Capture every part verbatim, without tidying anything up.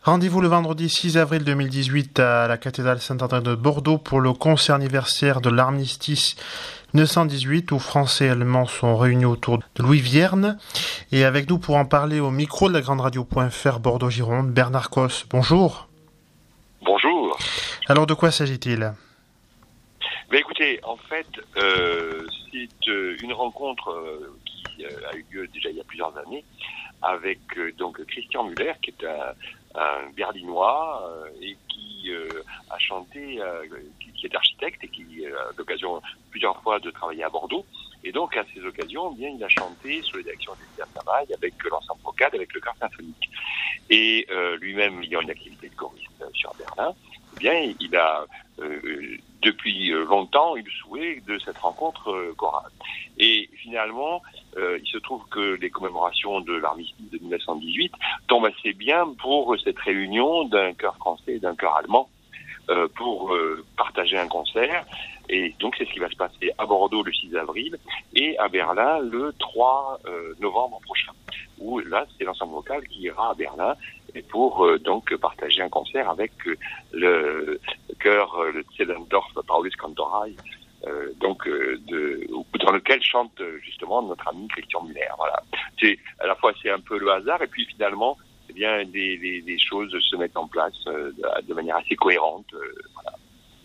Rendez-vous le vendredi six avril deux mille dix-huit à la cathédrale Saint-André de Bordeaux pour le concert anniversaire de l'armistice mille neuf cent dix-huit où Français et Allemands sont réunis autour de Louis Vierne. Et avec nous pour en parler au micro de la grande radio.fr Bordeaux-Gironde, Bernard Cos. Bonjour. Bonjour. Alors de quoi s'agit-il ? Ben écoutez, en fait, euh, c'est euh, une rencontre euh, qui euh, a eu lieu déjà il y a plusieurs années avec euh, donc Christian Müller, qui est un, un Berlinois euh, et qui euh, a chanté, euh, qui, qui est architecte et qui a l'occasion plusieurs fois de travailler à Bordeaux. Et donc à ces occasions, bien il a chanté sous la direction d'Esther Samaï avec l'ensemble vocal, avec le chœur symphonique. Et euh, lui-même ayant une activité de choriste sur Berlin, eh bien il a euh, depuis longtemps eu le souhait de cette rencontre euh, chorale. Et finalement, euh, il se trouve que les commémorations de l'armistice de mille neuf cent dix-huit tombent assez bien pour cette réunion d'un chœur français et d'un chœur allemand euh, pour euh, partager un concert. Et donc c'est ce qui va se passer à Bordeaux le six avril et à Berlin le trois novembre prochain, où là c'est l'ensemble vocal qui ira à Berlin et pour euh, donc partager un concert avec euh, le chœur, euh, le Zehlendorf Paulus Cantoral, euh, donc euh, de, dans lequel chante justement notre ami Christian Müller. Voilà. C'est à la fois c'est un peu le hasard et puis finalement eh bien des, des, des choses se mettent en place euh, de, de manière assez cohérente. Euh, voilà.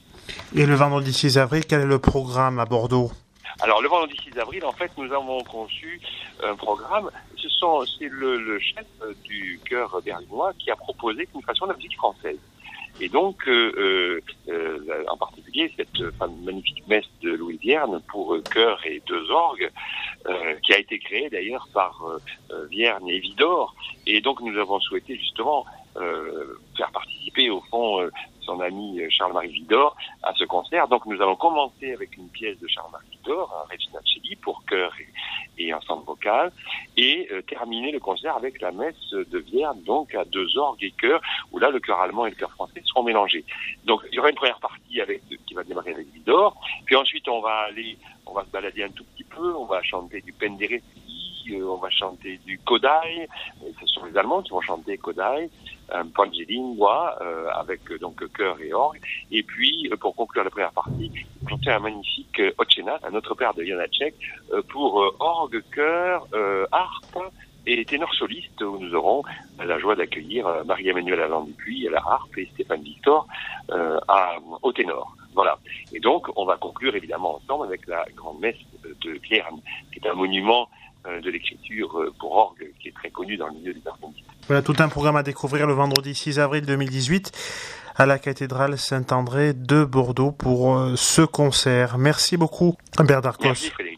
Et le vendredi six avril, quel est le programme à Bordeaux ? Alors, le vendredi six avril, en fait, nous avons conçu un programme. Ce sont, c'est le, le chef du chœur berlinois qui a proposé que nous fassions de la musique française. Et donc, euh, euh, en particulier, cette magnifique messe de Louis Vierne pour chœur et deux orgues, euh, qui a été créée d'ailleurs par euh, Vierne et Widor. Et donc, nous avons souhaité justement euh, faire participer, au fond, euh, son ami Charles-Marie Widor à ce concert. Donc, nous allons commencer avec une pièce de Charles-Marie Widor, un Regina Coeli pour chœur et, et ensemble vocal, et euh, terminer le concert avec la messe de Vierne, donc à deux orgues et chœur, où là, le chœur allemand et le chœur français seront mélangés. Donc, il y aura une première partie avec, qui va démarrer avec Widor, puis ensuite, on va aller, on va se balader un tout petit peu, on va chanter du Penderecki, euh, on va chanter du Kodai, et ce sont les Allemands qui vont chanter Kodai, un Pangelingua, euh, avec donc chœur et orgue, et puis, euh, pour conclure la première partie, chanter un magnifique euh, Otchenat, un autre père de Janacek, euh, pour euh, orgue, chœur, euh, harpe, et ténor soliste, où nous aurons la joie d'accueillir euh, Marie-Emmanuelle Allan-Dupuis à la harpe et Stéphane Victor euh, à, au ténor. Voilà. Et donc, on va conclure évidemment ensemble avec la grande messe de Vierne, qui est un monument euh, de l'écriture euh, pour orgue, qui est très connu dans le milieu des arts musiques. Voilà tout un programme à découvrir le vendredi six avril deux mille dix-huit à la cathédrale Saint-André de Bordeaux pour euh, ce concert. Merci beaucoup, Bernard Cos. Merci, Frédéric.